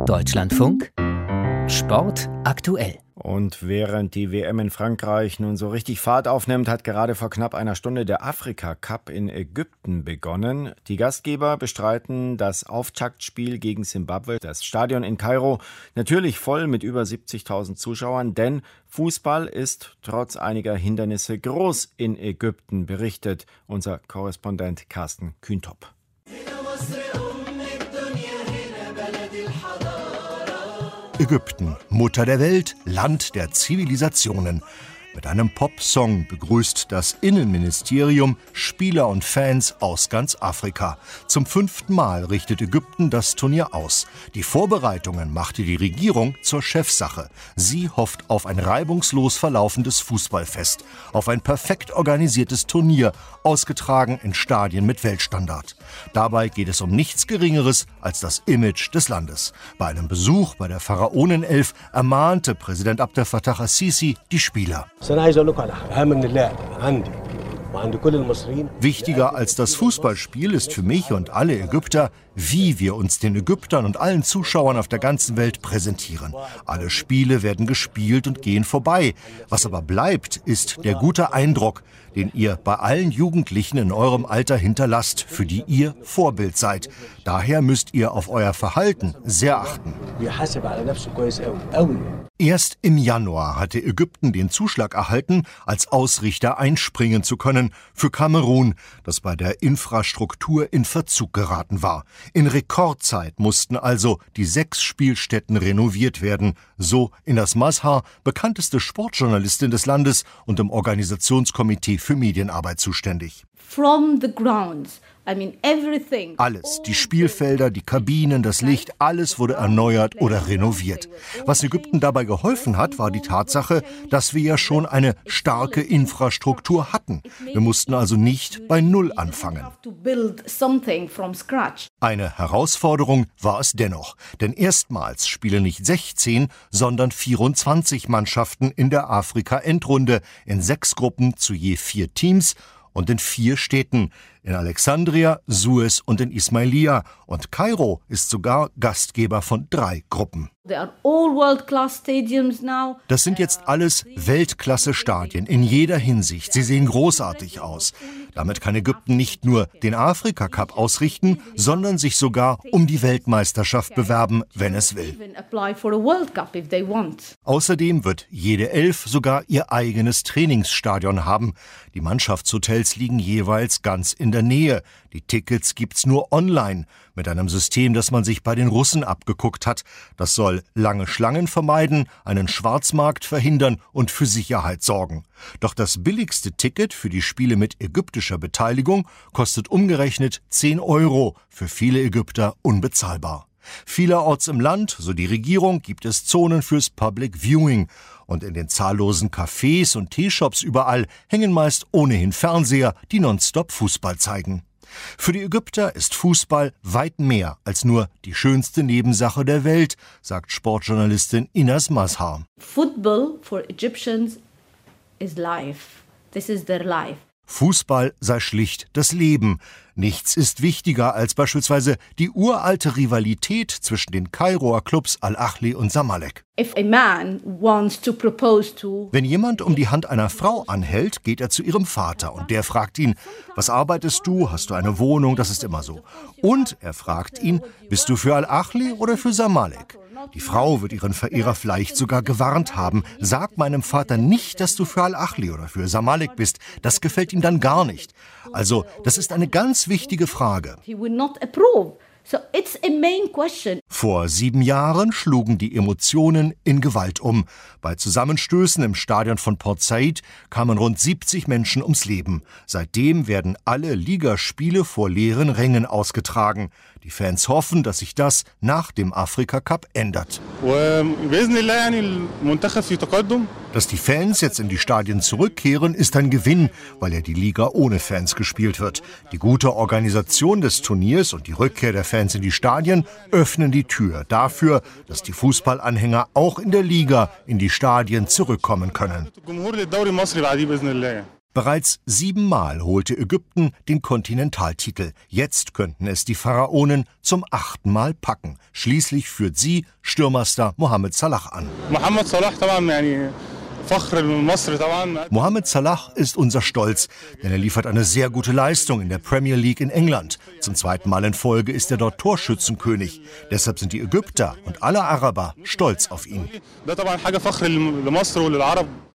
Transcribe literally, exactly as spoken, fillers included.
Deutschlandfunk Sport aktuell. Und während die W M in Frankreich nun so richtig Fahrt aufnimmt, hat gerade vor knapp einer Stunde der Afrika-Cup in Ägypten begonnen. Die Gastgeber bestreiten das Auftaktspiel gegen Simbabwe. Das Stadion in Kairo natürlich voll mit über siebzigtausend Zuschauern, denn Fußball ist trotz einiger Hindernisse groß in Ägypten, berichtet unser Korrespondent Carsten Kühntop. Ägypten, Mutter der Welt, Land der Zivilisationen. Mit einem Popsong begrüßt das Innenministerium Spieler und Fans aus ganz Afrika. Zum fünften Mal richtet Ägypten das Turnier aus. Die Vorbereitungen machte die Regierung zur Chefsache. Sie hofft auf ein reibungslos verlaufendes Fußballfest, auf ein perfekt organisiertes Turnier, ausgetragen in Stadien mit Weltstandard. Dabei geht es um nichts Geringeres als das Image des Landes. Bei einem Besuch bei der Pharaonenelf ermahnte Präsident Abdel Fattah al-Sisi die Spieler. Wichtiger als das Fußballspiel ist für mich und alle Ägypter, wie wir uns den Ägyptern und allen Zuschauern auf der ganzen Welt präsentieren. Alle Spiele werden gespielt und gehen vorbei. Was aber bleibt, ist der gute Eindruck, den ihr bei allen Jugendlichen in eurem Alter hinterlasst, für die ihr Vorbild seid. Daher müsst ihr auf euer Verhalten sehr achten. Erst im Januar hatte Ägypten den Zuschlag erhalten, als Ausrichter einspringen zu können für Kamerun, das bei der Infrastruktur in Verzug geraten war. In Rekordzeit mussten also die sechs Spielstätten renoviert werden, so Inas Mazhar, bekannteste Sportjournalistin des Landes und im Organisationskomitee für Medienarbeit zuständig. From the grounds. I mean everything. Alles, die Spielfelder, die Kabinen, das Licht, alles wurde erneuert oder renoviert. Was Ägypten dabei geholfen hat, war die Tatsache, dass wir ja schon eine starke Infrastruktur hatten. Wir mussten also nicht bei Null anfangen. Eine Herausforderung war es dennoch, denn erstmals spielen nicht sechzehn, sondern vierundzwanzig Mannschaften in der Afrika-Endrunde in sechs Gruppen zu je vier Teams und in vier Städten, in Alexandria, Suez und in Ismailia. Und Kairo ist sogar Gastgeber von drei Gruppen. Das sind jetzt alles Weltklasse-Stadien in jeder Hinsicht. Sie sehen großartig aus. Damit kann Ägypten nicht nur den Afrika-Cup ausrichten, sondern sich sogar um die Weltmeisterschaft bewerben, wenn es will. Außerdem wird jede Elf sogar ihr eigenes Trainingsstadion haben. Die Mannschaftshotels liegen jeweils ganz in der Nähe. Die Tickets gibt's nur online, mit einem System, das man sich bei den Russen abgeguckt hat. Das soll lange Schlangen vermeiden, einen Schwarzmarkt verhindern und für Sicherheit sorgen. Doch das billigste Ticket für die Spiele mit ägyptischer Beteiligung kostet umgerechnet zehn Euro, für viele Ägypter unbezahlbar. Vielerorts im Land, so die Regierung, gibt es Zonen fürs Public Viewing. Und in den zahllosen Cafés und Teeshops überall hängen meist ohnehin Fernseher, die nonstop Fußball zeigen. Für die Ägypter ist Fußball weit mehr als nur die schönste Nebensache der Welt, sagt Sportjournalistin Inas Mazhar. Football for Egyptians is life. This is their life. Fußball sei schlicht das Leben. Nichts ist wichtiger als beispielsweise die uralte Rivalität zwischen den Kairoer Clubs Al-Ahli und Zamalek. If a man wants to propose to Wenn jemand um die Hand einer Frau anhält, geht er zu ihrem Vater und der fragt ihn, was arbeitest du, hast du eine Wohnung, das ist immer so. Und er fragt ihn, bist du für Al-Ahli oder für Zamalek? Die Frau wird ihren Verehrer vielleicht sogar gewarnt haben. Sag meinem Vater nicht, dass du für Al-Ahli oder für Zamalek bist. Das gefällt ihm dann gar nicht. Also, das ist eine ganz wichtige Frage. he will not approve. So it's a main question. Vor sieben Jahren schlugen die Emotionen in Gewalt um. Bei Zusammenstößen im Stadion von Port Said kamen rund siebzig Menschen ums Leben. Seitdem werden alle Ligaspiele vor leeren Rängen ausgetragen. Die Fans hoffen, dass sich das nach dem Afrika-Cup ändert. Dass die Fans jetzt in die Stadien zurückkehren, ist ein Gewinn, weil ja die Liga ohne Fans gespielt wird. Die gute Organisation des Turniers und die Rückkehr der Fans in die Stadien öffnen die Tür dafür, dass die Fußballanhänger auch in der Liga in die Stadien zurückkommen können. Bereits siebenmal holte Ägypten den Kontinentaltitel. Jetzt könnten es die Pharaonen zum achten Mal packen. Schließlich führt sie Stürmerstar Mohamed Salah an. Mohamed Salah ist unser Stolz, denn er liefert eine sehr gute Leistung in der Premier League in England. Zum zweiten Mal in Folge ist er dort Torschützenkönig. Deshalb sind die Ägypter und alle Araber stolz auf ihn.